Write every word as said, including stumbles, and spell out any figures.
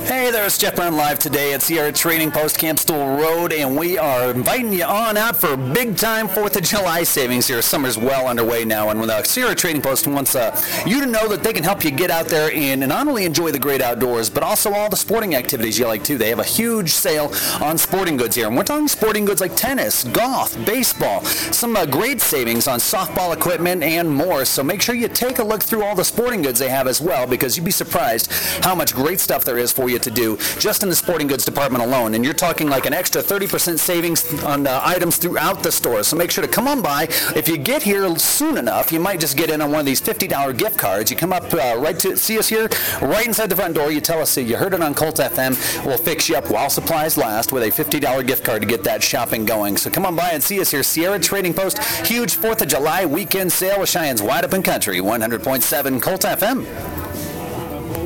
Hey there, it's Jeff Brown live today at Sierra Trading Post, Camp Stool Road, and we are inviting you on out for big-time fourth of July savings here. Summer's well underway now, and the Sierra Trading Post wants uh, you to know that they can help you get out there and not only enjoy the great outdoors, but also all the sporting activities you like, too. They have a huge sale on sporting goods here, and we're talking sporting goods like tennis, golf, baseball, some uh, great savings on softball equipment, and more. So make sure you take a look through all the sporting goods they have as well, because you'd be surprised how much great stuff there is for you to do just in the sporting goods department alone. And you're talking like an extra thirty percent savings on uh, items throughout the store. So make sure to come on by. If you get here soon enough, you might just get in on one of these fifty dollars gift cards. You come up uh, right to see us here, right inside the front door. You tell us you heard it on Colt F M. We'll fix you up while supplies last with a fifty dollars gift card to get that shopping going. So come on by and see us here. Sierra Trading Post, huge fourth of July weekend sale with Cheyenne's Wide Open Country, one hundred point seven Colt F M.